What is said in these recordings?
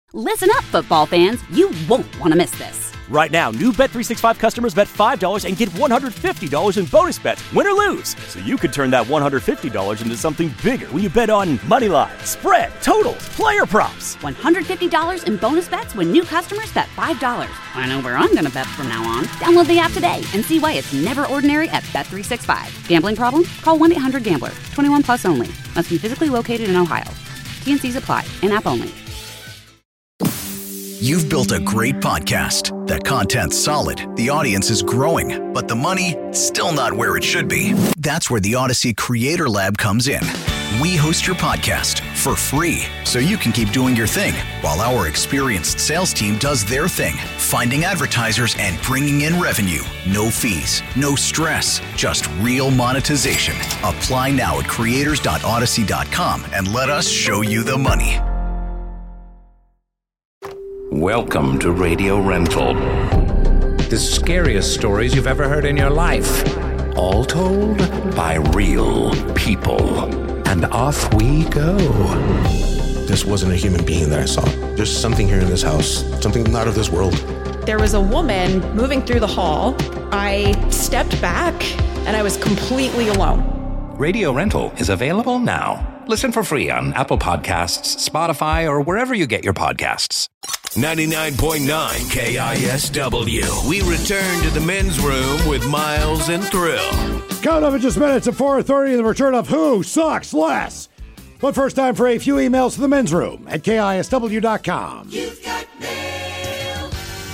Listen up, football fans. You won't want to miss this. Right now, new Bet365 customers bet $5 and get $150 in bonus bets, win or lose. So you could turn that $150 into something bigger when you bet on money line, spread, totals, player props. $150 in bonus bets when new customers bet $5. I know where I'm going to bet from now on. Download the app today and see why it's never ordinary at Bet365. Gambling problem? Call 1-800-GAMBLER. 21 plus only. Must be physically located in Ohio. T&Cs apply. In-app only. You've built a great podcast. The content's solid, the audience is growing, but the money, still not where it should be. That's where the Odyssey Creator Lab comes in. We host your podcast for free, so you can keep doing your thing, while our experienced sales team does their thing, finding advertisers and bringing in revenue. No fees, no stress, just real monetization. Apply now at creators.odyssey.com and let us show you the money. Welcome to Radio Rental. The scariest stories you've ever heard in your life. All told by real people. And off we go. This wasn't a human being that I saw. There's something here in this house. Something not of this world. There was a woman moving through the hall. I stepped back and I was completely alone. Radio Rental is available now. Listen for free on Apple Podcasts, Spotify, or wherever you get your podcasts. 99.9 KISW. We return to the men's room with Miles and Thrill. Coming up in just minutes at 4:30, the return of Who Sucks Less. But first, time for a few emails to the men's room at KISW.com. You've got mail.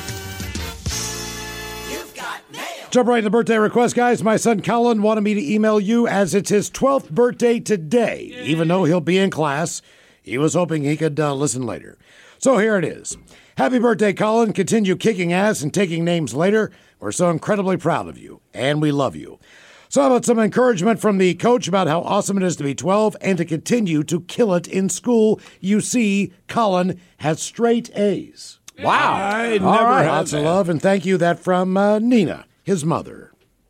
You've got mail. Jump right to the birthday request, guys. My son Colin wanted me to email you as it's his 12th birthday today. Even though he'll be in class, he was hoping he could listen later. So here it is. Happy birthday, Colin. Continue kicking ass and taking names later. We're so incredibly proud of you, and we love you. So how about some encouragement from the coach about how awesome it is to be 12 and to continue to kill it in school? You see, Colin has straight A's. Wow. I never had lots of love, and thank you. That from Nina, his mother.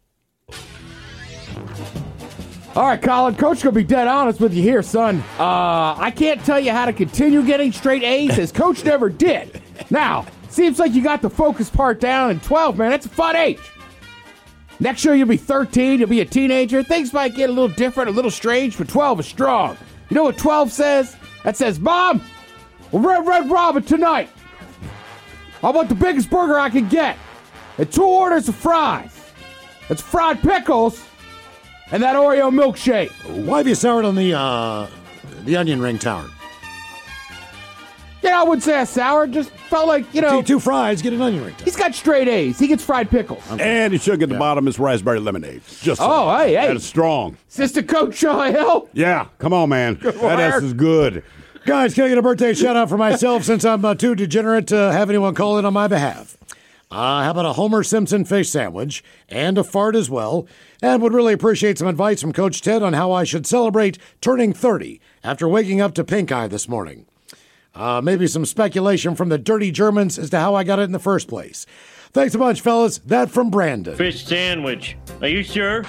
All right, Colin, Coach gonna be dead honest with you here, son. I can't tell you how to continue getting straight A's, as Coach never did. Now, seems like you got the focus part down, and 12, man, that's a fun age. Next year you'll be 13, you'll be a teenager. Things might get a little different, a little strange, but 12 is strong. You know what 12 says? That says, Mom, we're at Red Robin tonight. I want the biggest burger I can get, and 2 orders of fries. It's fried pickles. And that Oreo milkshake. Why have you soured on the onion ring tower? Yeah, I wouldn't say I soured. Just felt like, you know. 2 fries, get an onion ring tower. He's got straight A's. He gets fried pickles. Okay. And he should get the bottom is raspberry lemonade. Just so. Hey. That's strong. Assistant Coach Shaw Hill. Yeah, come on, man. That S is good. Guys, can I get a birthday shout out for myself since I'm too degenerate to have anyone call in on my behalf? How about a Homer Simpson fish sandwich and a fart as well? And would really appreciate some advice from Coach Ted on how I should celebrate turning 30 after waking up to pink eye this morning. Maybe some speculation from the dirty Germans as to how I got it in the first place. Thanks a bunch, fellas. That from Brandon. Fish sandwich. Are you sure?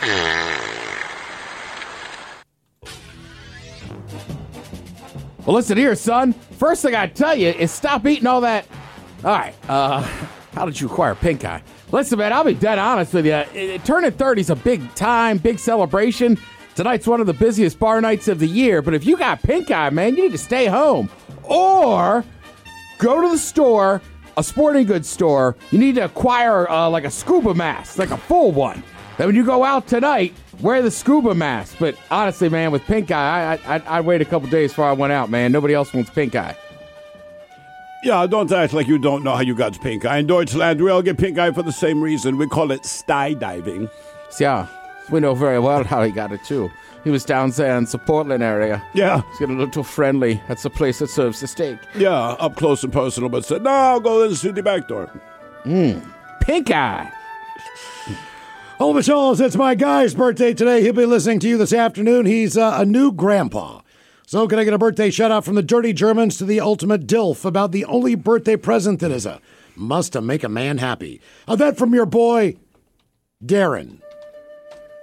Well, listen here, son. First thing I tell you is stop eating all that. All right. How did you acquire pink eye? Listen, man, I'll be dead honest with you. Turning 30 is a big time, big celebration. Tonight's one of the busiest bar nights of the year. But if you got pink eye, man, you need to stay home. Or go to the store, a sporting goods store. You need to acquire like a scuba mask, like a full one. Then when you go out tonight, wear the scuba mask. But honestly, man, with pink eye, I'd wait a couple days before I went out, man. Nobody else wants pink eye. Yeah, don't act like you don't know how you got pink eye. In Deutschland, we all get pink eye for the same reason. We call it skydiving. Yeah, we know very well how he got it, too. He was down there in the Portland area. Yeah. He's getting a little too friendly. That's the place that serves the steak. Yeah, up close and personal, but said, no, I'll go in through the back door. Pink eye. Oh, Michelle, it's my guy's birthday today. He'll be listening to you this afternoon. He's a new grandpa. So can I get a birthday shout-out from the Dirty Germans to the ultimate DILF about the only birthday present that is a must to make a man happy? That from your boy, Darren.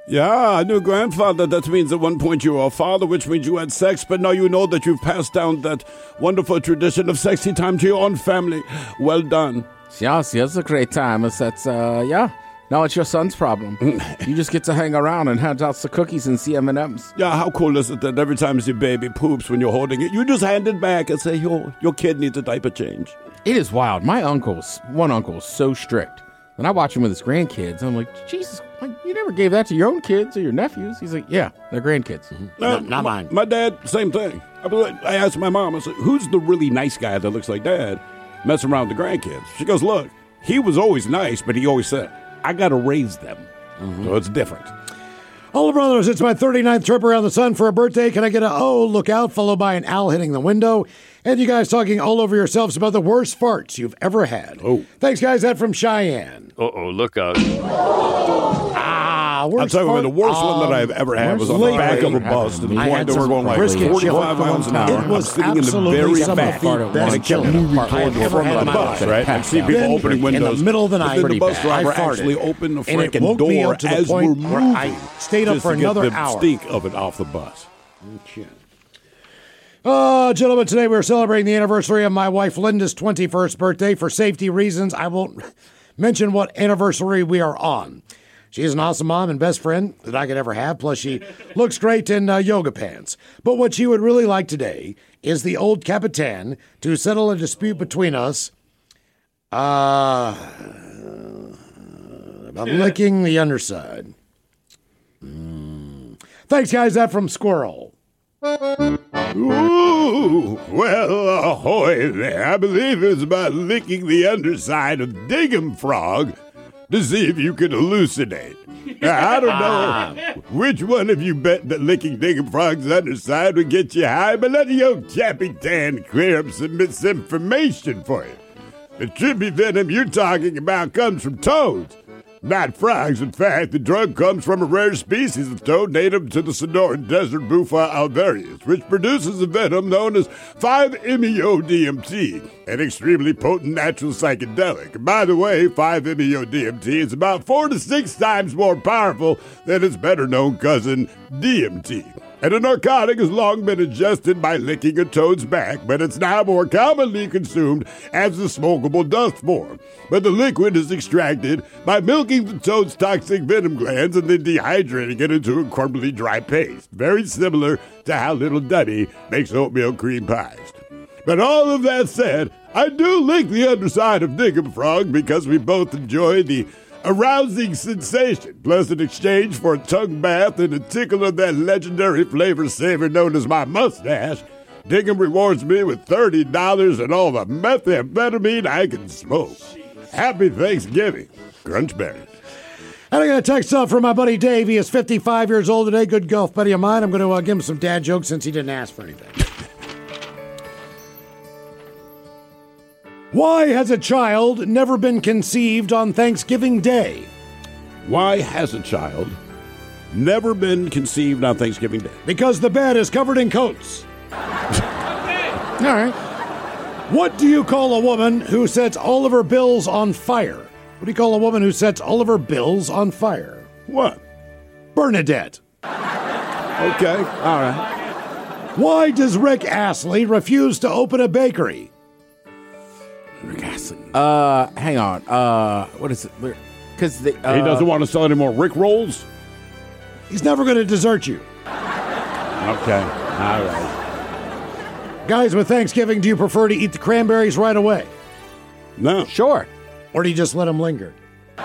Yeah, new grandfather. That means at one point you were a father, which means you had sex, but now you know that you've passed down that wonderful tradition of sexy time to your own family. Well done. Yes, it's a great time. Now it's your son's problem. You just get to hang around and hand out the cookies and see M&Ms. Yeah, how cool is it that every time your baby poops when you're holding it, you just hand it back and say, your kid needs a diaper change. It is wild. One uncle is so strict. When I watch him with his grandkids, I'm like, Jesus, you never gave that to your own kids or your nephews. He's like, yeah, they're grandkids. Mm-hmm. Not mine. My dad, same thing. I asked my mom, I said, who's the really nice guy that looks like Dad messing around with the grandkids? She goes, look, he was always nice, but he always said, I got to raise them. Mm-hmm. So it's different. Hello, brothers. It's my 39th trip around the sun for a birthday. Can I get a look out, followed by an owl hitting the window? And you guys talking all over yourselves about the worst farts you've ever had. Oh. Thanks, guys. That from Cheyenne. Uh-oh, look out. I'll tell you, the worst one that I've ever had was on the back of a bus to the point that we're going like 45 miles an hour. It was sitting in the very back, and it kept moving toward the front of the bus, right? I see people opening windows. In the middle of the night, the bus driver actually opened the freaking door as we're moving. I stayed up for another hour. Just to get the stink of it off the bus. Okay. Gentlemen, today we're celebrating the anniversary of my wife Linda's 21st birthday. For safety reasons, I won't mention what anniversary we are on. She's an awesome mom and best friend that I could ever have, plus she looks great in yoga pants. But what she would really like today is the old Capitan to settle a dispute between us about licking the underside. Thanks, guys. That from Squirrel. Ooh, well, ahoy there. I believe it was about licking the underside of Diggum Frog to see if you could hallucinate. Now, I don't know which one of you bet that licking Diggum Frog's underside would get you high, but let the old Capitan clear up some misinformation for you. The trippy venom you're talking about comes from toads, not frogs. In fact, the drug comes from a rare species of toad native to the Sonoran Desert, Buffa alvarius, which produces a venom known as 5-MeO-DMT, an extremely potent natural psychedelic. By the way, 5-MeO-DMT is about 4 to 6 times more powerful than its better-known cousin, DMT. And a narcotic has long been ingested by licking a toad's back, but it's now more commonly consumed as a smokable dust form. But the liquid is extracted by milking the toad's toxic venom glands and then dehydrating it into a crumbly dry paste, very similar to how Little Duddy makes oatmeal cream pies. But all of that said, I do lick the underside of Diggum Frog because we both enjoy the arousing sensation, plus in exchange for a tongue bath and a tickle of that legendary flavor saver known as my mustache, Diggum rewards me with $30 and all the methamphetamine I can smoke. Happy Thanksgiving, Crunchberry. And I got a text up from my buddy Dave. He is 55 years old today. Good golf buddy of mine. I'm going to give him some dad jokes since he didn't ask for anything. Why has a child never been conceived on Thanksgiving Day? Why has a child never been conceived on Thanksgiving Day? Because the bed is covered in coats. All right. What do you call a woman who sets all of her bills on fire? What do you call a woman who sets all of her bills on fire? What? Bernadette. Okay, all right. Why does Rick Astley refuse to open a bakery? Rick Astley. Hang on. What is it? Because he doesn't want to sell any more Rick rolls? He's never going to desert you. Okay, all right. Guys, with Thanksgiving, do you prefer to eat the cranberries right away? No. Sure. Or do you just let them linger? All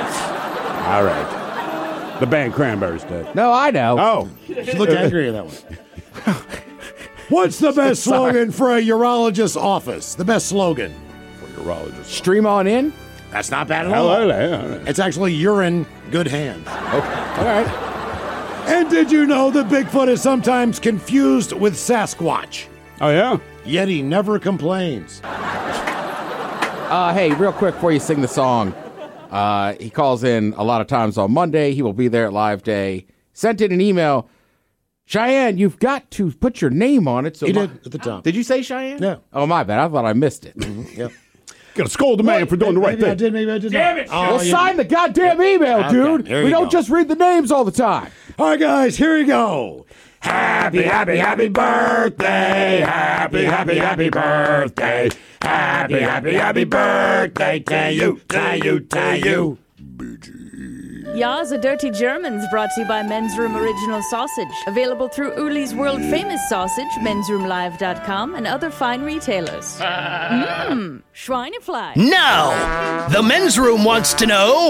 right. The band Cranberries did. No, I know. Oh. You look angry at that one. What's the best slogan for a urologist's office? The best slogan for a urologist. Stream on in? That's not bad at all. It's actually urine, good hands. Okay. All right. And did you know that Bigfoot is sometimes confused with Sasquatch? Oh, yeah? Yet he never complains. Hey, real quick before you sing the song, he calls in a lot of times on Monday. He will be there at Live Day. Sent in an email. Cheyenne, you've got to put your name on it. So he did at the top. Did you say Cheyenne? Yeah. Oh, my bad. I thought I missed it. Mm-hmm. Yep. Gotta scold the man for doing the right maybe thing. Maybe I did. Damn it! Oh, Well, sign the goddamn email, dude. here We you don't go. just read the names all the time. All right, guys, here we go. Happy, happy, happy birthday. Happy, happy, happy birthday. Happy, happy, happy birthday to you, to you, to you. Ya's a Dirty Germans brought to you by Men's Room Original Sausage. Available through Uli's World Famous Sausage, mensroomlive.com, and other fine retailers. Schweinefly. Now, the men's room wants to know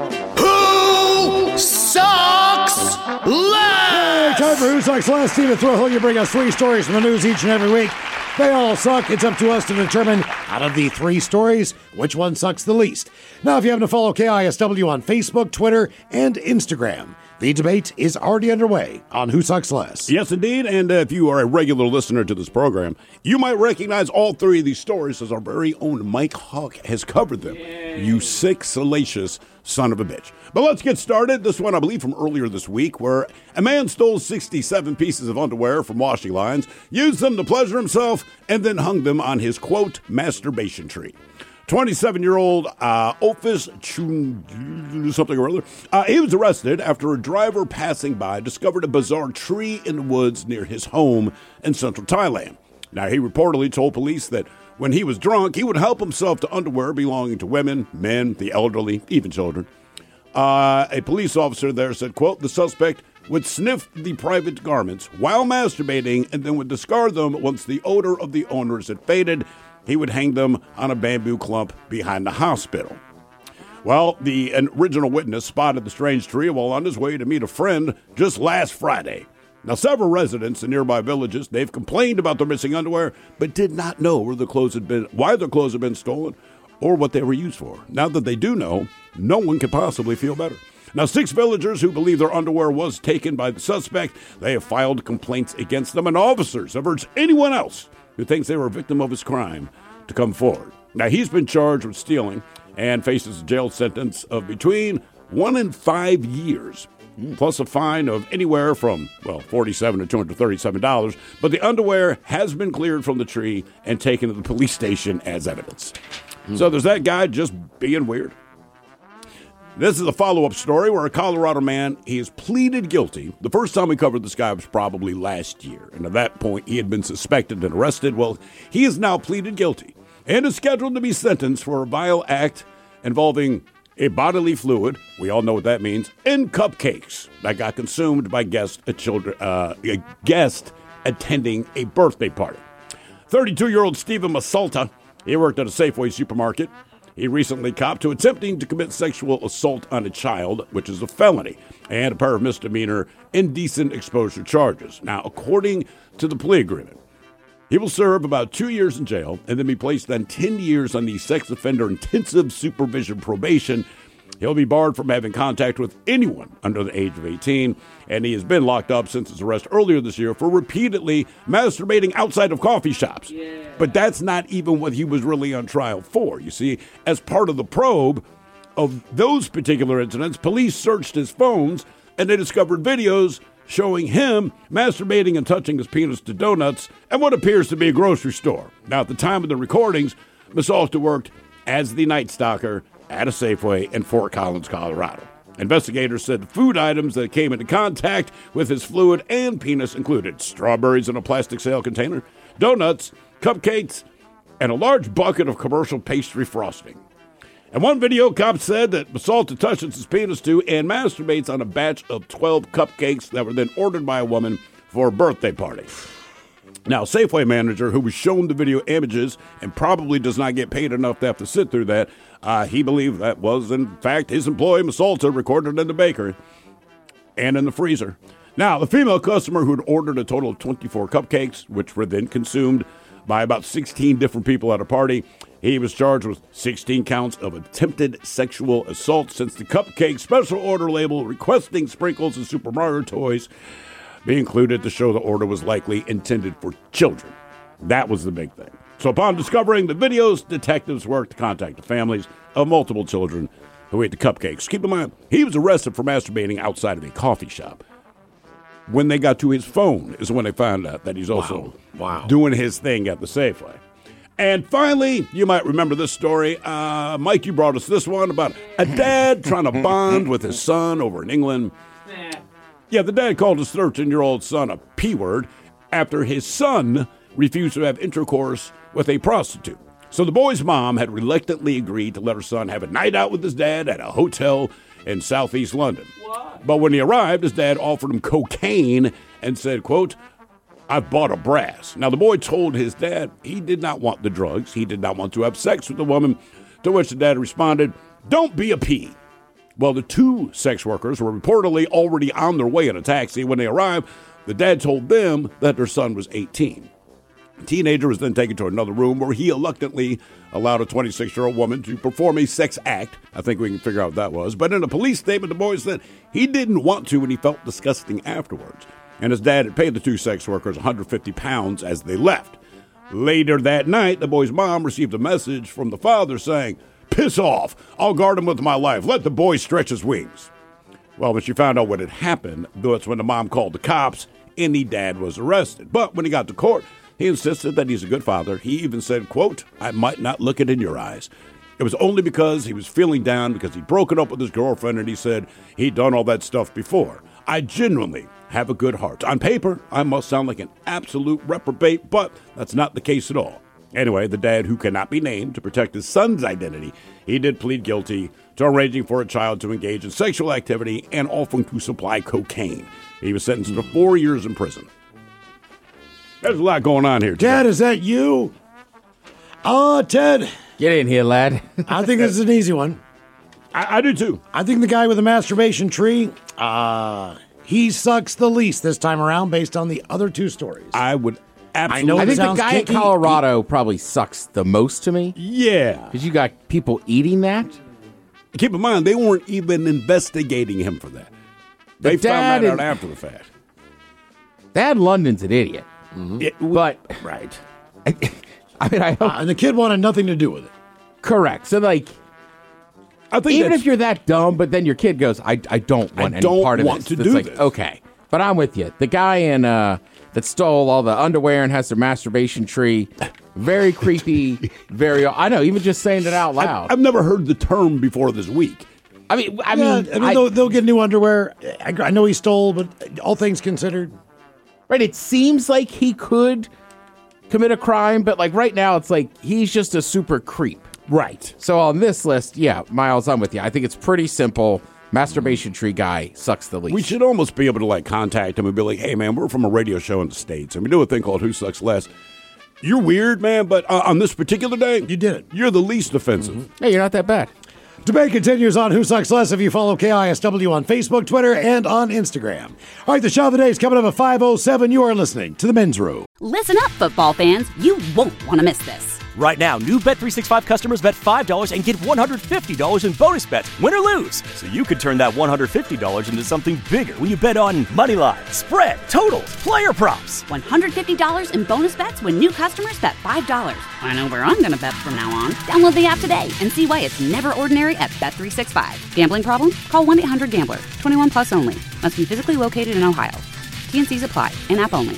who sucks less? Hey, time for Who Sucks Last. Steven Thrill, you bring us 3 stories from the news each and every week. They all suck. It's up to us to determine, out of the 3 stories, which one sucks the least. Now, if you happen to follow KISW on Facebook, Twitter, and Instagram, the debate is already underway on Who Sucks Less. Yes, indeed. And if you are a regular listener to this program, you might recognize all 3 of these stories as our very own Mike Hawk has covered them. You sick, salacious son of a bitch. But let's get started. This one, I believe, from earlier this week, where a man stole 67 pieces of underwear from washing lines, used them to pleasure himself, and then hung them on his, quote, masturbation tree. 27-year-old Ofis Chun something or other. He was arrested after a driver passing by discovered a bizarre tree in the woods near his home in central Thailand. Now, he reportedly told police that when he was drunk, he would help himself to underwear belonging to women, men, the elderly, even children. A police officer there said, quote, the suspect would sniff the private garments while masturbating and then would discard them once the odor of the owners had faded. He would hang them on a bamboo clump behind the hospital. Well, the original witness spotted the strange tree while on his way to meet a friend just last Friday. Now, several residents in nearby villages, they've complained about their missing underwear, but did not know why their clothes had been stolen or what they were used for. Now that they do know, no one can possibly feel better. Now, 6 villagers who believe their underwear was taken by the suspect, they have filed complaints against them, and officers have urged anyone else who thinks they were a victim of his crime to come forward. Now, he's been charged with stealing and faces a jail sentence of between 1 and 5 years, plus a fine of anywhere from, well, $47 to $237. But the underwear has been cleared from the tree and taken to the police station as evidence. So there's that guy just being weird. This is a follow-up story where a Colorado man, he has pleaded guilty. The first time we covered this guy was probably last year. And at that point, he had been suspected and arrested. Well, he has now pleaded guilty and is scheduled to be sentenced for a vile act involving a bodily fluid, we all know what that means, and cupcakes that got consumed by a guest attending a birthday party. 32-year-old Stephen Masalta, he worked at a Safeway supermarket. He recently copped to attempting to commit sexual assault on a child, which is a felony, and a pair of misdemeanor indecent exposure charges. Now, according to the plea agreement, he will serve about 2 years in jail and then be placed on 10 years on the sex offender intensive supervision probation. He'll be barred from having contact with anyone under the age of 18, and he has been locked up since his arrest earlier this year for repeatedly masturbating outside of coffee shops. Yeah. But that's not even what he was really on trial for. You see, as part of the probe of those particular incidents, police searched his phones, and they discovered videos showing him masturbating and touching his penis to donuts at what appears to be a grocery store. Now, at the time of the recordings, Masalta worked as the Night Stalker at a Safeway in Fort Collins, Colorado. Investigators said the food items that came into contact with his fluid and penis included strawberries in a plastic sail container, donuts, cupcakes, and a large bucket of commercial pastry frosting. In one video, cops said that Masalta touches his penis to and masturbates on a batch of 12 cupcakes that were then ordered by a woman for a birthday party. Now, Safeway manager who was shown the video images and probably does not get paid enough to have to sit through that, he believed that was, in fact, his employee, Masalta, recorded in the bakery and in the freezer. Now, the female customer who had ordered a total of 24 cupcakes, which were then consumed by about 16 different people at a party, he was charged with 16 counts of attempted sexual assault since the cupcake special order label requesting sprinkles and Super Mario toys be included to show the order was likely intended for children. That was the big thing. So upon discovering the videos, detectives worked to contact the families of multiple children who ate the cupcakes. Keep in mind, he was arrested for masturbating outside of a coffee shop. When they got to his phone is when they found out that he's also doing his thing at the Safeway. And finally, you might remember this story. Mike, you brought us this one about a dad trying to bond with his son over in England. Yeah, the dad called his 13-year-old son a P-word after his son refused to have intercourse with a prostitute. So the boy's mom had reluctantly agreed to let her son have a night out with his dad at a hotel in southeast London. What? But when he arrived, his dad offered him cocaine and said, quote, "I've bought a brass." Now, the boy told his dad he did not want the drugs. He did not want to have sex with the woman, to which the dad responded, "Don't be a P." Well, the two sex workers were reportedly already on their way in a taxi. When they arrived, the dad told them that their son was 18. The teenager was then taken to another room where he reluctantly allowed a 26-year-old woman to perform a sex act. I think we can figure out what that was. But in a police statement, the boy said he didn't want to and he felt disgusting afterwards. And his dad had paid the two sex workers £150 as they left. Later that night, the boy's mom received a message from the father saying, "Piss off. I'll guard him with my life. Let the boy stretch his wings." Well, when she found out what had happened, that's when the mom called the cops and the dad was arrested. But when he got to court, he insisted that he's a good father. He even said, quote, "I might not look it in your eyes." It was only because he was feeling down because he'd broken up with his girlfriend and he said he'd done all that stuff before. "I genuinely have a good heart. On paper, I must sound like an absolute reprobate, but that's not the case at all." Anyway, the dad, who cannot be named to protect his son's identity, he did plead guilty to arranging for a child to engage in sexual activity and offering to supply cocaine. He was sentenced to 4 years in prison. There's a lot going on here today. Dad, is that you? Ted. Get in here, lad. I think this is an easy one. I do too. I think the guy with the masturbation tree, he sucks the least this time around based on the other two stories. I would absolutely. I think the guy in Colorado probably sucks the most to me. Yeah. Because you got people eating that. Keep in mind, they weren't even investigating him for that. They found that out after the fact. Dad London's an idiot. Mm-hmm. But right. I mean, I hope. And the kid wanted nothing to do with it. Correct. So, like, I think even if you're that dumb, but then your kid goes, I don't want any part of this. to do like, this. Okay. But I'm with you. The guy in that stole all the underwear and has their masturbation tree, very creepy, I know, even just saying it out loud. I've never heard the term before this week. I mean, they'll get new underwear. I know he stole, but all things considered. Right, it seems like he could commit a crime, but like right now, it's like he's just a super creep. Right. So on this list, yeah, Miles, I'm with you. I think it's pretty simple. Masturbation tree guy sucks the least. We should almost be able to like contact him and be like, "Hey, man, we're from a radio show in the States, and we do a thing called Who Sucks Less. You're weird, man, but on this particular day, you did it. You're the least offensive. Mm-hmm. Hey, you're not that bad." Debate continues on Who Sucks Less if you follow KISW on Facebook, Twitter, and on Instagram. All right, the show of the day is coming up at 5:07. You are listening to The Men's Room. Listen up, football fans. You won't want to miss this. Right now, new Bet365 customers bet $5 and get $150 in bonus bets, win or lose. So you could turn that $150 into something bigger when you bet on money line, spread, totals, player props. $150 in bonus bets when new customers bet $5. I know where I'm going to bet from now on. Download the app today and see why it's never ordinary at Bet365. Gambling problem? Call 1-800-GAMBLER. 21 plus only. Must be physically located in Ohio. T&Cs apply. In-app only.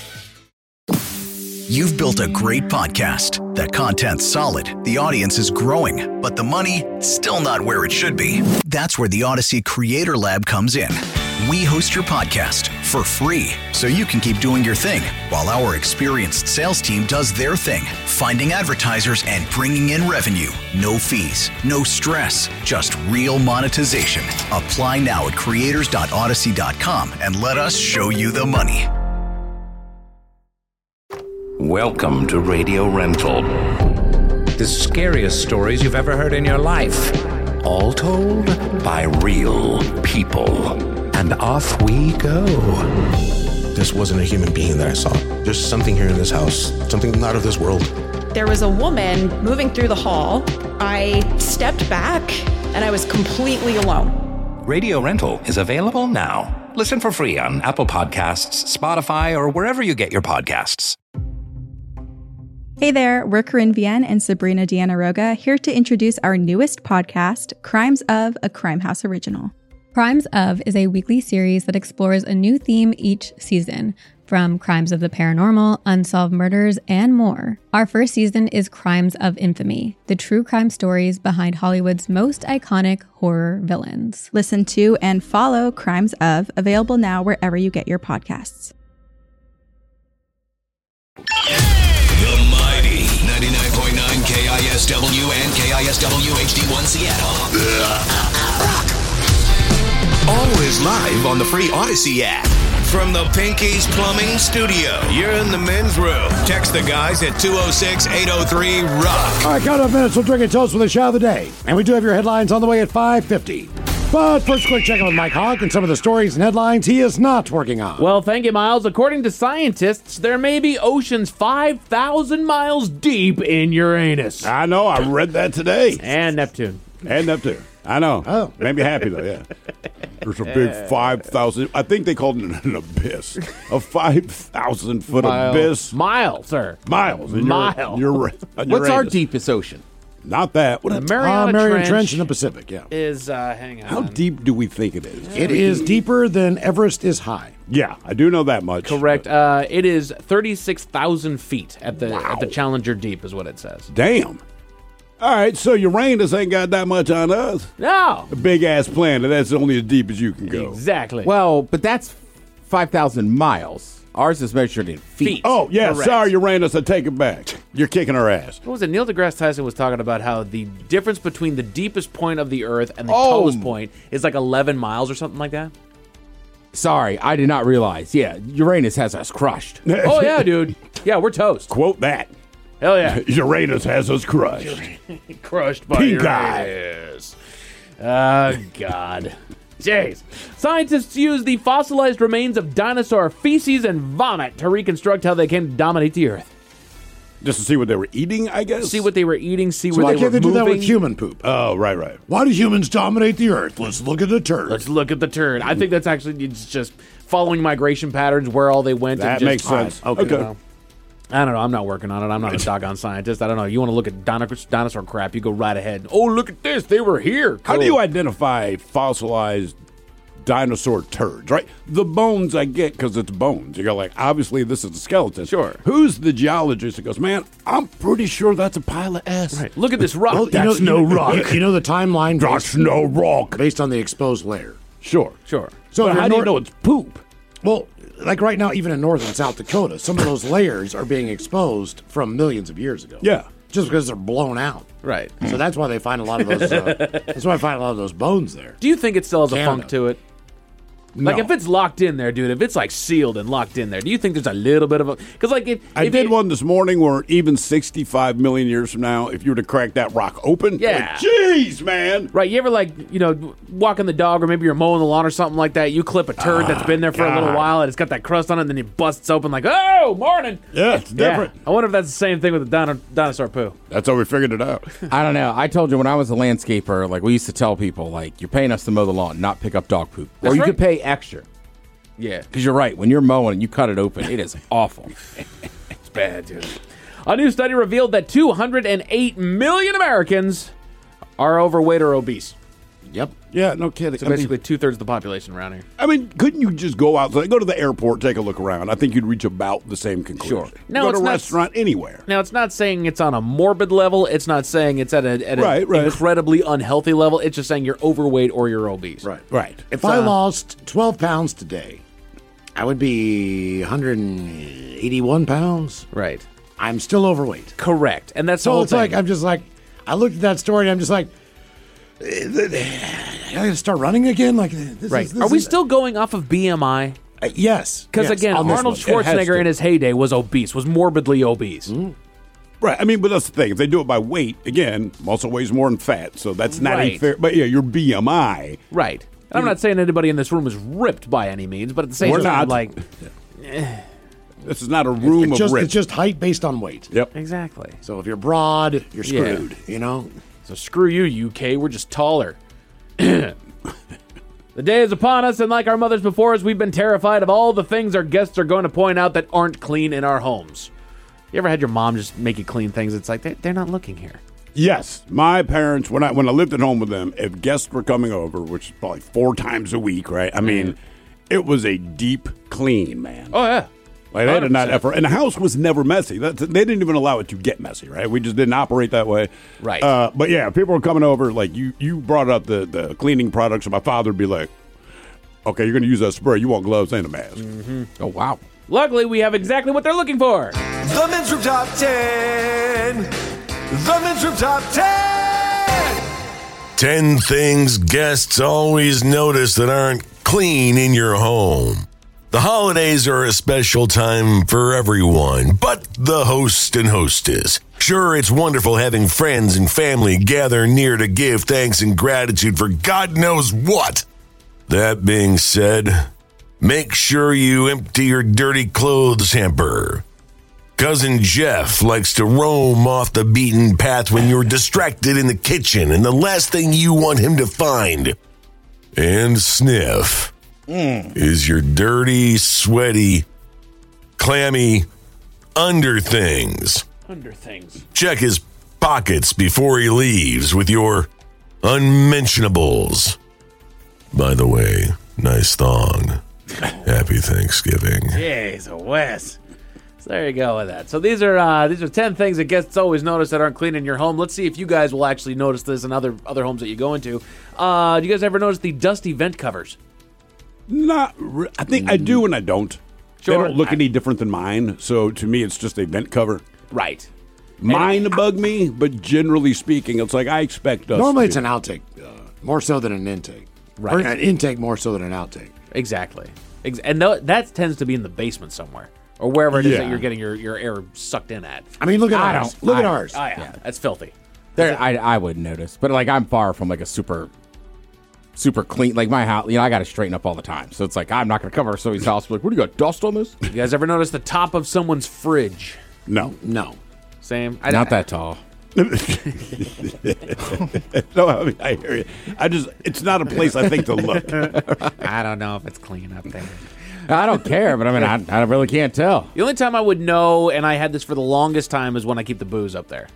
You've built a great podcast. That content's solid. The audience is growing. But the money, still not where it should be. That's where the Odyssey Creator Lab comes in. We host your podcast for free, so you can keep doing your thing, while our experienced sales team does their thing, finding advertisers and bringing in revenue. No fees, no stress, just real monetization. Apply now at creators.odyssey.com and let us show you the money. Welcome to Radio Rental. The scariest stories you've ever heard in your life. All told by real people. And off we go. This wasn't a human being that I saw. There's something here in this house, something not of this world. There was a woman moving through the hall. I stepped back and I was completely alone. Radio Rental is available now. Listen for free on Apple Podcasts, Spotify, or wherever you get your podcasts. Hey there, we're Corinne Vienne and Sabrina Deanna Roga, here to introduce our newest podcast, Crimes of, a Crime House original. Crimes of is a weekly series that explores a new theme each season. from crimes of the paranormal, unsolved murders, and more. Our first season is Crimes of Infamy, the true crime stories behind Hollywood's most iconic horror villains. Listen to and follow Crimes of, available now wherever you get your podcasts. The mighty 99.9 KISW and KISW HD1 Seattle. Always live on the free Odyssey app. From the Pinky's Plumbing Studio, you're in the men's room. Text the guys at 206-803-ROCK. All right, count up minutes. We'll drink a toast with the shot of the day. And we do have your headlines on the way at 5:50. But first, quick check in with Mike Hawk and some of the stories and headlines he is not working on. Well, thank you, Miles. According to scientists, there may be oceans 5,000 miles deep in Uranus. I know. I read that today. And Neptune. I know. Oh. Made me happy, though, yeah. There's a big 5,000. I think they called it an abyss. A 5,000-foot abyss. Mile, sir. Miles. Mile. What's our deepest ocean? Not that. What Mariana Trench in the Pacific, yeah. Is, hang on. How deep do we think it is? It is deeper than Everest is high. Yeah, I do know that much. Correct. It is 36,000 feet at the Challenger Deep is what it says. Damn. All right, so Uranus ain't got that much on us. No. A big-ass planet, that's only as deep as you can go. Exactly. Well, but that's 5,000 miles. Ours is measured in feet. Oh, yeah, Correct. sorry, Uranus, I take it back. You're kicking our ass. What was it? Neil deGrasse Tyson was talking about how the difference between the deepest point of the Earth and the tallest point is like 11 miles or something like that. Sorry, I did not realize. Yeah, Uranus has us crushed. Oh, yeah, dude. Yeah, we're toast. Quote that. Hell yeah. Uranus has us crushed. Crushed by Pink Uranus. Oh, God. Jeez. Scientists use the fossilized remains of dinosaur feces and vomit to reconstruct how they came to dominate the Earth. Just to see what they were eating, I guess? See what they were eating, see So where why they can't were they do moving. that with human poop? Oh, right. Why do humans dominate the Earth? Let's look at the turd. Let's look at the turd. I think that's actually it's just following migration patterns, where all they went. That and just, makes sense. Okay. Well, I don't know. I'm not working on it. I'm not a doggone scientist. I don't know. You want to look at dinosaur crap, you go right ahead. Oh, look at this. They were here. Cool. How do you identify fossilized dinosaur turds, right? The bones I get because it's bones. You go like, obviously this is a skeleton. Sure. Who's the geologist that goes, man, I'm pretty sure that's a pile of ass. Right. Look at this rock. Well, That's no rock. You know the timeline? That's no rock. Based on the exposed layer. Sure. Sure. So But how do you know it's poop? Well, like right now, even in North and South Dakota, some of those layers are being exposed from millions of years ago. Yeah. Just because they're blown out. Right. So that's why they find a lot of those. That's why I find a lot of those bones there. Do you think it still has a Canada. funk to it? Like, No. if it's locked in there, dude, if it's, like, sealed and locked in there, do you think there's a little bit of a... Because, like, I did one this morning where even 65 million years from now, if you were to crack that rock open, Yeah. jeez, man. Right, you ever, like, walking the dog or maybe you're mowing the lawn or something like that, you clip a turd that's been there for a little God. while and it's got that crust on it and then it busts open like, oh, morning! Yeah, it's different. I wonder if that's the same thing with the dinosaur poo. That's how we figured it out. I don't know. I told you when I was a landscaper, like we used to tell people, like, you're paying us to mow the lawn, not pick up dog poop. That's or you right. could pay extra. Yeah. Because you're right. When you're mowing and you cut it open, it is awful. It's bad, dude. A new study revealed that 208 million Americans are overweight or obese. Yep. Yeah, no kidding. So basically 2/3 of the population around here. I mean, couldn't you just go outside, go to the airport, take a look around? I think you'd reach about the same conclusion. Sure. No, go it's to a not- restaurant, anywhere. Now, it's not saying it's on a morbid level. It's not saying it's at an Right. incredibly unhealthy level. It's just saying you're overweight or you're obese. Right. If I lost 12 pounds today, I would be 181 pounds. Right. I'm still overweight. Correct. And that's the So whole it's thing. like, I'm just like, I looked at that story and I'm just like, I gotta start running again? Like, this Right. is, this Are we is- still going off of BMI? Yes. Because, yes, again, on this Arnold one. It has Schwarzenegger to. in his heyday was obese, was morbidly obese. Right. I mean, but that's the thing. If they do it by weight, again, muscle weighs more than fat, so that's not Right. a fair. But yeah, your BMI. Right. And I'm not saying anybody in this room is ripped by any means, but at the same We're time, not. like... This is not a room of rich. It's just height based on weight. Yep. Exactly. So if you're broad, you're Yeah. screwed, you know? So screw you, UK. We're just taller. The day is upon us, and like our mothers before us, we've been terrified of all the things our guests are going to point out that aren't clean in our homes. You ever had your mom just make you clean things? It's like, they're not looking here. Yes, my parents, when I lived at home with them, if guests were coming over, which is probably 4 times a week, right? I mean, it was a deep clean, man. Oh, yeah. Like they did not 100%. effort, and the house was never messy. They didn't even allow it to get messy, right? We just didn't operate that way, Right. But yeah, people were coming over. Like you brought up the cleaning products, and my father would be like, "Okay, you're going to use that spray. You want gloves and a mask." Mm-hmm. Oh wow! Luckily, we have exactly what they're looking for. The Men's Room Top 10. The Men's Room Top 10. 10 things guests always notice that aren't clean in your home. The holidays are a special time for everyone, but the host and hostess. Sure, it's wonderful having friends and family gather near to give thanks and gratitude for God knows what. That being said, make sure you empty your dirty clothes hamper. Cousin Jeff likes to roam off the beaten path when you're distracted in the kitchen, and the last thing you want him to find and sniff is your dirty, sweaty, clammy under things. Under things. Check his pockets before he leaves with your unmentionables. By the way, nice thong. Happy Thanksgiving. Jeez, Wes. So there you go with that. So these are 10 things that guests always notice that aren't clean in your home. Let's see if you guys will actually notice this in other homes that you go into. Do you guys ever notice the dusty vent covers? I think I do and I don't. Sure. They don't look any different than mine. So to me, it's just a vent cover. Right. Mine bug me, but generally speaking, it's like I expect us. Normally, it's an outtake, more so than an intake. Right. Or an intake more so than an outtake. Exactly. And that tends to be in the basement somewhere or wherever it is that Yeah. you're getting your air sucked in at. I mean, look at ours. Look at ours. Oh, yeah. That's filthy. I wouldn't notice, but like I'm far from like a super clean. Like my house, I got to straighten up all the time. So it's like I'm not going to cover somebody's house. Like, what do you got? Dust on this? You guys ever notice the top of someone's fridge? No. Same. Not that tall. No, I mean, I hear you. It's not a place I think to look. I don't know if it's clean up there. I don't care, but I mean, I really can't tell. The only time I would know, and I had this for the longest time, is when I keep the booze up there.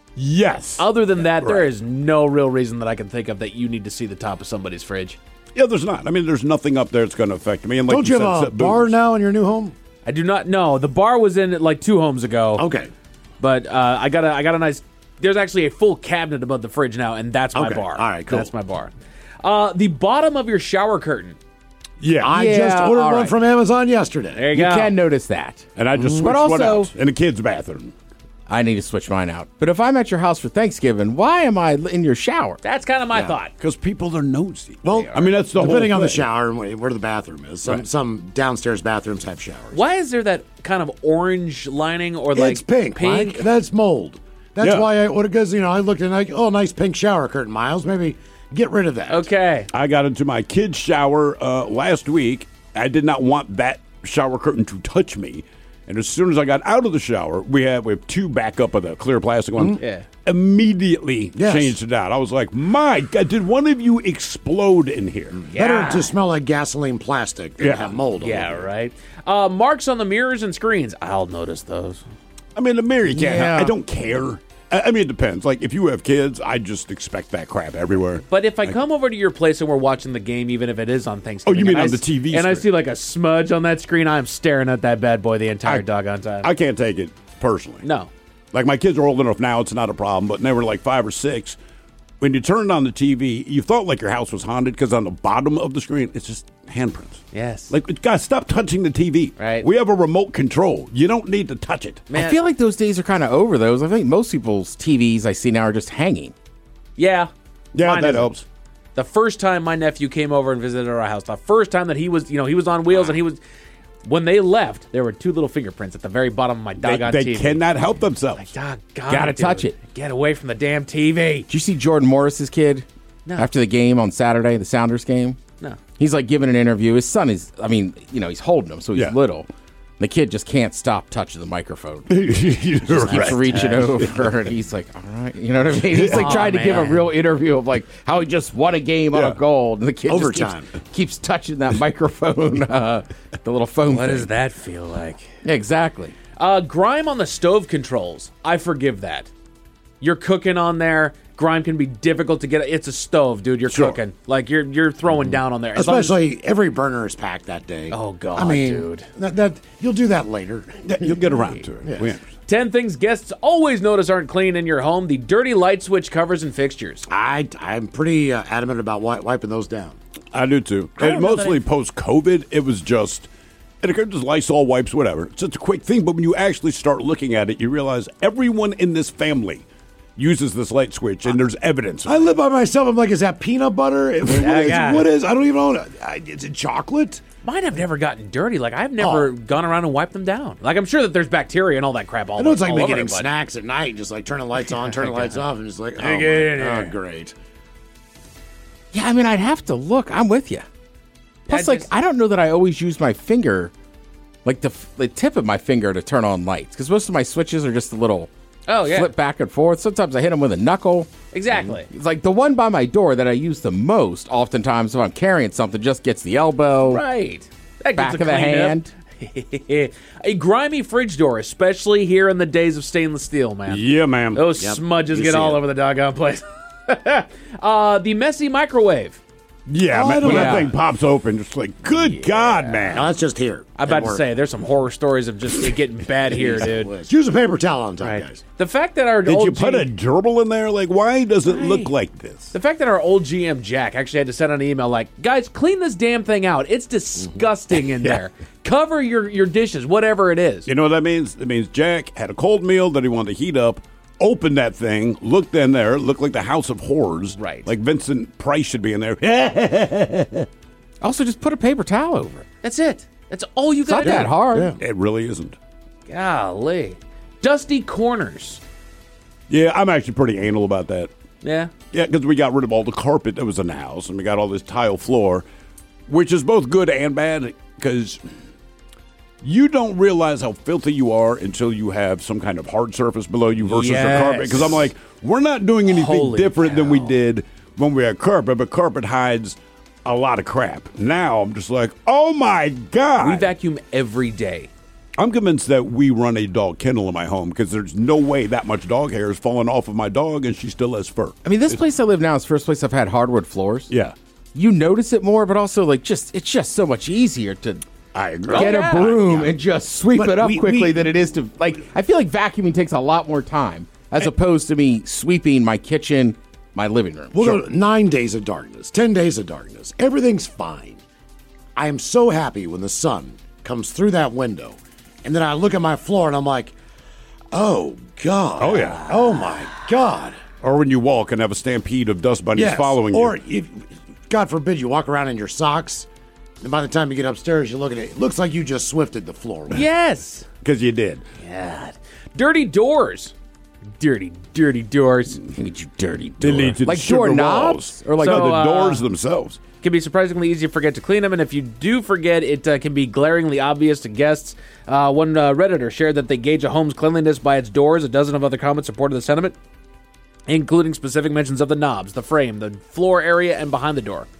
Yes. Other than that, there is no real reason that I can think of that you need to see the top of somebody's fridge. Yeah, there's not. I mean, there's nothing up there that's going to affect me. And like Don't you have a bar now in your new home? I do not know. The bar was in it like 2 homes ago. Okay. But I got a nice. There's actually a full cabinet above the fridge now, and that's my Okay. bar. All right, cool. That's my bar. The bottom of your shower curtain. Yeah. I just ordered all one right. from Amazon yesterday. There You you go. can notice that. And I just switched But one also- out in the kids' bathroom. I need to switch mine out. But if I'm at your house for Thanksgiving, why am I in your shower? That's kind of my thought. Because people are nosy. Well, I mean, that's the depending whole on the thing. shower and where the bathroom is. Some downstairs bathrooms have showers. Why is there that kind of orange lining or like It's pink. Mike. That's mold. That's Yeah. why I ordered, because I looked and nice pink shower curtain, Miles. Maybe get rid of that. Okay. I got into my kids' shower last week. I did not want that shower curtain to touch me. And as soon as I got out of the shower, we have 2 backup of the clear plastic ones. Yeah. Immediately Yes. changed it out. I was like, my God, did one of you explode in here? Better to smell like gasoline plastic than Yeah. have mold. all Yeah, over it. right. Marks on the mirrors and screens. I'll notice those. I mean, the mirror, you can't Yeah. I don't care. I mean, it depends. Like, if you have kids, I just expect that crap everywhere. But if I come over to your place and we're watching the game, even if it is on Thanksgiving, Oh, you mean and on I the s- TV and I screen. see like a smudge on that screen, I'm staring at that bad boy the entire I- doggone time. I can't take it personally. No. Like, my kids are old enough now, it's not a problem, but when they were like 5 or 6, when you turned on the TV, you thought like your house was haunted because on the bottom of the screen, it's just handprints. Yes. Like, guys, stop touching the TV. Right. We have a remote control. You don't need to touch it. Man. I feel like those days are kind of over, though. I think most people's TVs I see now are just hanging. Yeah. Yeah, Mine that isn't. helps. The first time my nephew came over and visited our house, the first time that he was on wheels and he was, when they left, there were 2 little fingerprints at the very bottom of my doggone They TV. cannot help themselves. Gotta touch it. Get away from the damn TV. Did you see Jordan Morris's kid? No. After the game on Saturday, the Sounders game? No. He's like giving an interview. His son is, he's holding him, so he's Yeah. little. The kid just can't stop touching the microphone. You're Just keeps right. reaching over, and he's like, all right. You know what I mean? He's like Oh, trying to give a man. real interview of like how he just won a game on Yeah. a goal. And the kid Overtime. just keeps touching that microphone, the little foam What thing. does that feel like? Yeah, exactly. Grime on the stove controls. I forgive that. You're cooking on there. grime can be difficult to get. It's a stove, dude. You're cooking. Like, you're throwing down on there. As long as- Especially every burner is packed that day. Oh, God, I mean, dude. That you'll do that later. You'll get around to it. Yeah. We understand. 10 things guests always notice aren't clean in your home. The dirty light switch covers and fixtures. I'm pretty adamant about wiping those down. I do too. I don't And know mostly post-COVID, it was just, it occurred just Lysol wipes, whatever. It's just a quick thing, but when you actually start looking at it, you realize everyone in this family uses this light switch, and there's evidence. I live by myself. I'm like, is that peanut butter? Yeah. What is? I don't even know. Is it chocolate? Mine have never gotten dirty. Like, I've never gone around and wiped them down. Like, I'm sure that there's bacteria and all that crap all I know it's like all me over getting it, but- snacks at night, just like turn the lights on, turn the lights off, and just like, oh, Get in here. great. Yeah, I mean, I'd have to look. I'm with you. Plus, I don't know that I always use my finger, like the tip of my finger to turn on lights, because most of my switches are just a little flip back and forth. Sometimes I hit them with a knuckle. Exactly. It's like the one by my door that I use the most, oftentimes if I'm carrying something, just gets the elbow. Right. That back gets of the hand. A grimy fridge door, especially here in the days of stainless steel, man. Yeah, man. Those smudges get all over the doggone place. The messy microwave. Yeah, man, when that thing pops open, just like, good God, man. No, that's just here. I'm about to say, there's some horror stories of just it getting bad here, dude. Use a paper towel on top, guys. The fact that our Did old you put a gerbil in there? Like, why does it look like this? The fact that our old GM Jack actually had to send an email like, guys, clean this damn thing out. It's disgusting in there. Cover your dishes, whatever it is. You know what that means? It means Jack had a cold meal that he wanted to heat up, opened that thing, looked in there, looked like the House of Horrors. Right. Like Vincent Price should be in there. Also, just put a paper towel over it. That's it. That's all you got to do. It's not that hard. Yeah. It really isn't. Golly. Dusty corners. Yeah, I'm actually pretty anal about that. Yeah? Yeah, because we got rid of all the carpet that was in the house, and we got all this tile floor, which is both good and bad, because you don't realize how filthy you are until you have some kind of hard surface below you versus the carpet. Because I'm like, we're not doing anything different than we did when we had carpet, but carpet hides a lot of crap. Now I'm just like, oh my God. We vacuum every day. I'm convinced that we run a dog kennel in my home because there's no way that much dog hair is falling off of my dog and she still has fur. I mean, this place I live now is the first place I've had hardwood floors. Yeah. You notice it more, but also, like, it's just so much easier to I agree. get a broom and just sweep it up quickly than it is to, like, I feel like vacuuming takes a lot more time as opposed to me sweeping my kitchen, my living room. We'll go 9 days of darkness, 10 days of darkness. Everything's fine. I am so happy when the sun comes through that window, and then I look at my floor and I'm like, oh, God. Oh, yeah. Oh, my God. Or when you walk and have a stampede of dust bunnies following you. Or, if, God forbid, you walk around in your socks, and by the time you get upstairs, you look at it. It looks like you just swifted the floor. Yes. Because you did. God. Dirty doors. Dirty doors. Look at you, dirty They lead to like the sugar doorknobs? walls. Or like the doors themselves. Can be surprisingly easy to forget to clean them, and if you do forget, it can be glaringly obvious to guests. One Redditor shared that they gauge a home's cleanliness by its doors. A dozen of other comments supported the sentiment, including specific mentions of the knobs, the frame, the floor area, and behind the door.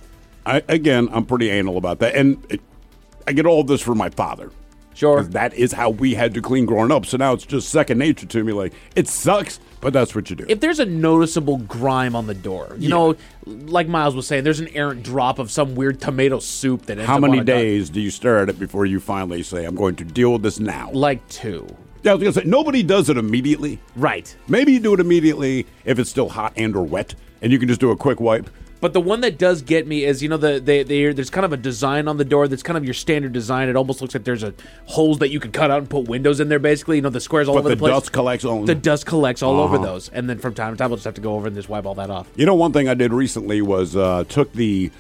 I'm pretty anal about that. And I get all of this from my father. Sure. That is how we had to clean growing up. So now it's just second nature to me. Like, it sucks, but that's what you do. If there's a noticeable grime on the door, you know, like Miles was saying, there's an errant drop of some weird tomato soup that ends How up many on a dog. days do you stare at it before you finally say, I'm going to deal with this now? Like 2. Yeah, I was going to say, nobody does it immediately. Right. Maybe you do it immediately if it's still hot and or wet, and you can just do a quick wipe. But the one that does get me is, you know, there's kind of a design on the door that's kind of your standard design. It almost looks like there's holes that you could cut out and put windows in there, basically. You know, the squares all over the place. Dust collects on The dust collects all over those. And then from time to time, we'll just have to go over and just wipe all that off. You know, one thing I did recently was took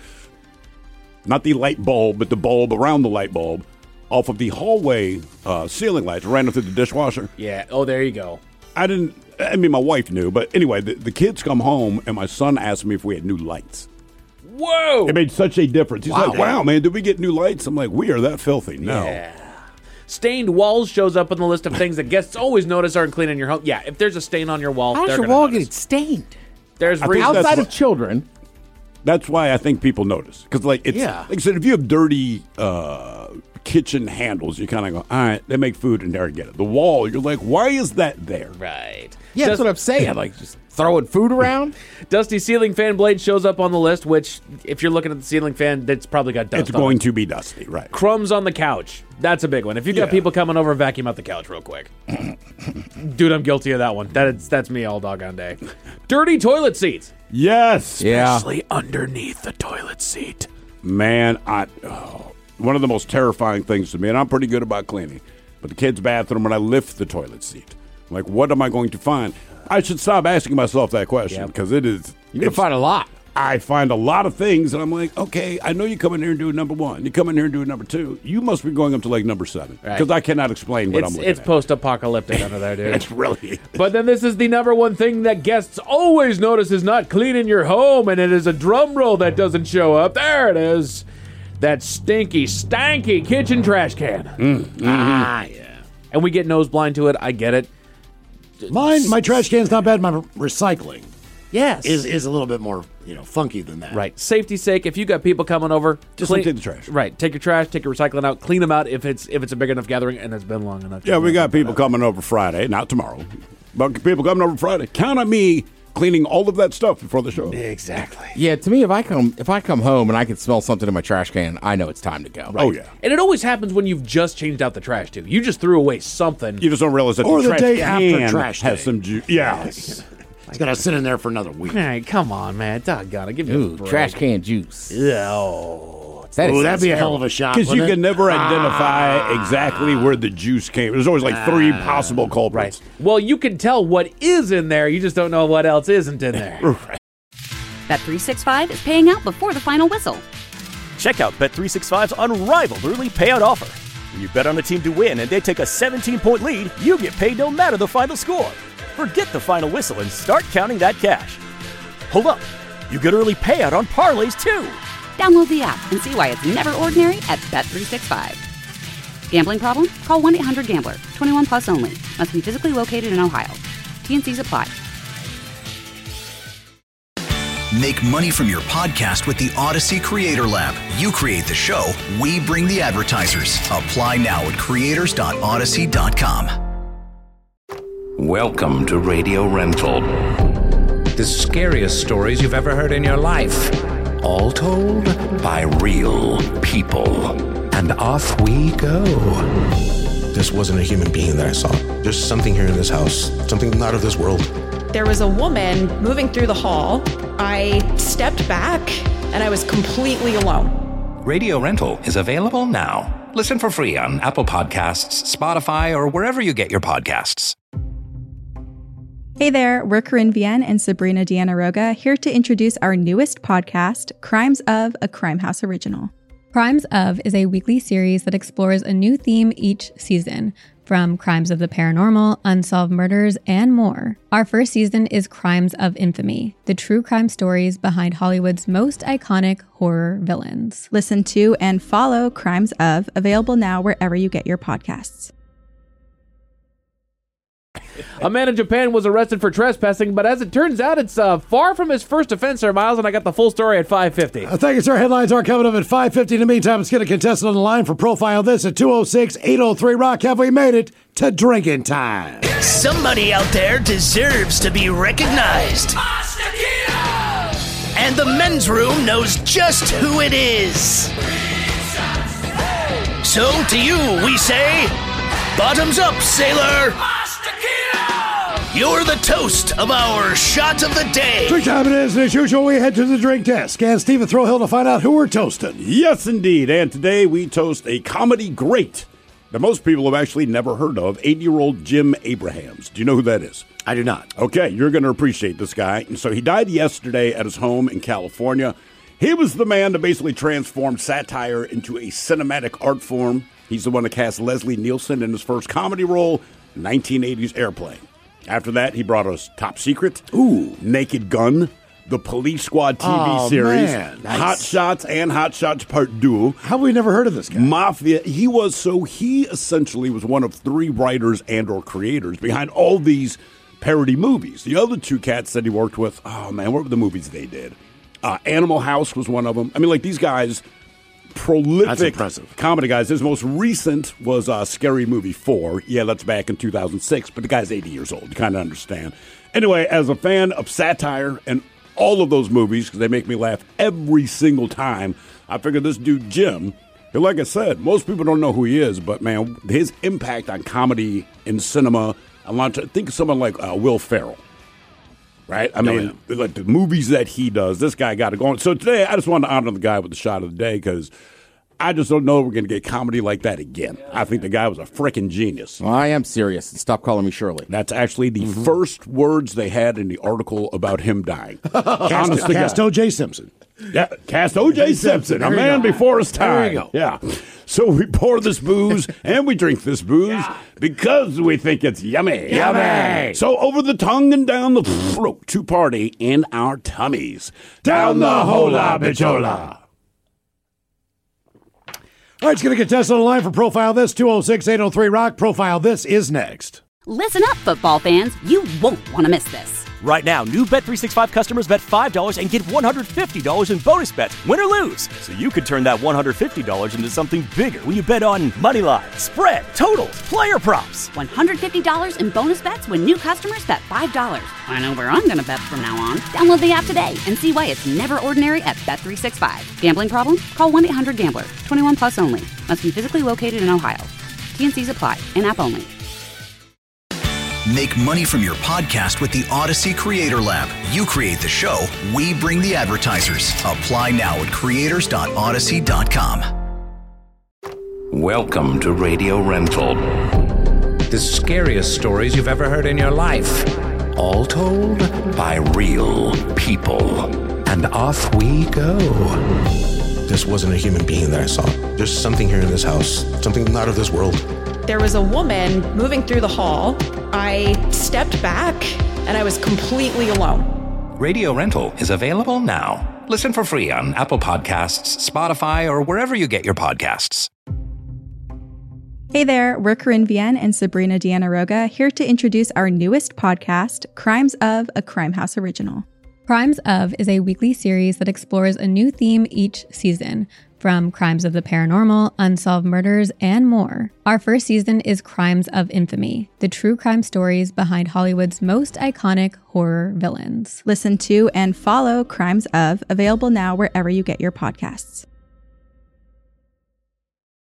not the light bulb, but the bulb around the light bulb off of the hallway ceiling lights, ran it through the dishwasher. Yeah. Oh, there you go. I mean, my wife knew, but anyway, the kids come home, and my son asked me if we had new lights. Whoa! It made such a difference. He's like, wow, man, did we get new lights? I'm like, we are that filthy. No. Yeah. Stained walls shows up on the list of things that guests always notice aren't clean in your home. Yeah, if there's a stain on your wall, How's they're your gonna wall notice. get stained? There's outside of children. That's why I think people notice. Because, like, it's like I said, if you have dirty kitchen handles, you kind of go, all right, they make food in there and get it. The wall, you're like, why is that there? Right. Yeah, that's what I'm saying. Like, just throwing food around. Dusty ceiling fan blade shows up on the list, which, if you're looking at the ceiling fan, that's probably got dust It's on going it. to be dusty, right? Crumbs on the couch. That's a big one. If you got people coming over, vacuum out the couch real quick. Dude, I'm guilty of that one. That's me all doggone day. Dirty toilet seats. Yes. Especially underneath the toilet seat. Man, one of the most terrifying things to me, and I'm pretty good about cleaning, but the kids' bathroom, when I lift the toilet seat, I'm like, what am I going to find? I should stop asking myself that question because it is. You're going to find a lot. I find a lot of things, and I'm like, okay, I know you come in here and do number 1. You come in here and do number 2. You must be going up to like number 7 because I cannot explain what I'm looking at. It's post-apocalyptic under there, dude. It's really. But then this is the number one thing that guests always notice is not cleaning your home, and it is a drum roll that doesn't show up. There it is. That stinky, stanky kitchen trash can. Yeah. And we get nose blind to it. I get it. My trash can's not bad. My recycling, yes, is a little bit more funky than that. Right. Safety's sake, if you got people coming over, just empty the trash. Right. Take your trash, take your recycling out, clean them out if it's a big enough gathering and it's been long enough. Yeah, we got people coming over Friday, not tomorrow, but people coming over Friday. Count on me cleaning all of that stuff before the show. Exactly. Yeah, to me, if I come home and I can smell something in my trash can, I know it's time to go. Right. Oh yeah, and it always happens when you've just changed out the trash too. You just threw away something. You just don't realize that or the the trash day can after trash has day. some juice. Yes. It's got to sit in there for another week. Hey, come on, man. Doggone it. Give me a break. Trash can juice. That'd be a hell of a shot. Because you can never identify exactly where the juice came. There's always like 3 possible culprits. Right. Well, you can tell what is in there. You just don't know what else isn't in there. Bet365 is paying out before the final whistle. Check out Bet365's unrivaled early payout offer. When you bet on a team to win and they take a 17-point lead, you get paid no matter the final score. Forget the final whistle and start counting that cash. Hold up. You get early payout on parlays, too. Download the app and see why it's never ordinary at Bet365. Gambling problem? Call 1-800-GAMBLER. 21 plus only. Must be physically located in Ohio. T&Cs apply. Make money from your podcast with the Odyssey Creator Lab. You create the show, we bring the advertisers. Apply now at creators.odyssey.com. Welcome to Radio Rental. The scariest stories you've ever heard in your life. All told by real people. And off we go. This wasn't a human being that I saw. There's something here in this house, something not of this world. There was a woman moving through the hall. I stepped back and I was completely alone. Radio Rental is available now. Listen for free on Apple Podcasts, Spotify, or wherever you get your podcasts. Hey there, we're Corinne Vienne and Sabrina Deanna Roga here to introduce our newest podcast, Crimes of, a Crime House original. Crimes of is a weekly series that explores a new theme each season, from crimes of the paranormal, unsolved murders, and more. Our first season is Crimes of Infamy, the true crime stories behind Hollywood's most iconic horror villains. Listen to and follow Crimes of, available now wherever you get your podcasts. A man in Japan was arrested for trespassing, but as it turns out, it's far from his first offense there, Miles, and I got the full story at 5:50. Thank you, sir. Headlines are coming up at 5:50. In the meantime, let's get a contestant on the line for Profile This at 206-803-ROCK. Have we made it to drinking time? Somebody out there deserves to be recognized. And the men's room knows just who it is. So to you, we say, bottoms up, sailor. You're the toast of our shot of the day. Drink time it is, and as usual, we head to the drink desk. And Stephen Throwhill to find out who we're toasting. Yes, indeed. And today we toast a comedy great that most people have actually never heard of, 80-year-old Jim Abrahams. Do you know who that is? I do not. Okay, you're going to appreciate this guy. And so he died yesterday at his home in California. He was the man that basically transformed satire into a cinematic art form. He's the one that cast Leslie Nielsen in his first comedy role, 1980's Airplane. After that, he brought us Top Secret, Naked Gun, the Police Squad TV series, man. Nice. Hot Shots and Hot Shots Part 2. How have we never heard of this guy? Mafia. He essentially was one of 3 writers and or creators behind all these parody movies. The other 2 cats that he worked with, what were the movies they did? Animal House was one of them. I mean, like, these guys, prolific comedy guys. His most recent was Scary Movie 4. Yeah, that's back in 2006, but the guy's 80 years old. You kind of understand. Anyway, as a fan of satire and all of those movies, because they make me laugh every single time, I figured this dude, Jim, like I said, most people don't know who he is, but man, his impact on comedy in cinema, think of someone like Will Ferrell. Right? I mean, like the movies that he does, this guy got it going. So today, I just wanted to honor the guy with the shot of the day because I just don't know if we're going to get comedy like that again. I think the guy was a freaking genius. Well, I am serious. Stop calling me Shirley. That's actually the first words they had in the article about him dying. Cast O.J. Simpson. Yeah, cast O.J. Simpson, a man before his time. There you go. Yeah. So we pour this booze and we drink this booze because we think it's yummy. Yummy. So over the tongue and down the throat to party in our tummies. Down the hola bichola. All right, it's going to get tested on the line for Profile This, 206-803-ROCK. Profile This is next. Listen up, football fans. You won't want to miss this. Right now, new Bet365 customers bet $5 and get $150 in bonus bets, win or lose. So you could turn that $150 into something bigger when you bet on money line, spread, totals, player props. $150 in bonus bets when new customers bet $5. I know where I'm going to bet from now on. Download the app today and see why it's never ordinary at Bet365. Gambling problem? Call 1-800-GAMBLER. 21 plus only. Must be physically located in Ohio. T&Cs apply. In-app only. Make money from your podcast with the Odyssey Creator Lab. You create the show, we bring the advertisers. Apply now at creators.odyssey.com. Welcome to Radio Rental. The scariest stories you've ever heard in your life. All told by real people. And off we go. This wasn't a human being that I saw. There's something here in this house, something not of this world. There was a woman moving through the hall. I stepped back and I was completely alone. Radio Rental is available now. Listen for free on Apple Podcasts, Spotify, or wherever you get your podcasts. Hey there, we're Corinne Vienne and Sabrina Deanna Roga here to introduce our newest podcast, Crimes of, a Crime House original. Crimes of is a weekly series that explores a new theme each season, from crimes of the paranormal, unsolved murders, and more. Our first season is Crimes of Infamy, the true crime stories behind Hollywood's most iconic horror villains. Listen to and follow Crimes of, available now wherever you get your podcasts.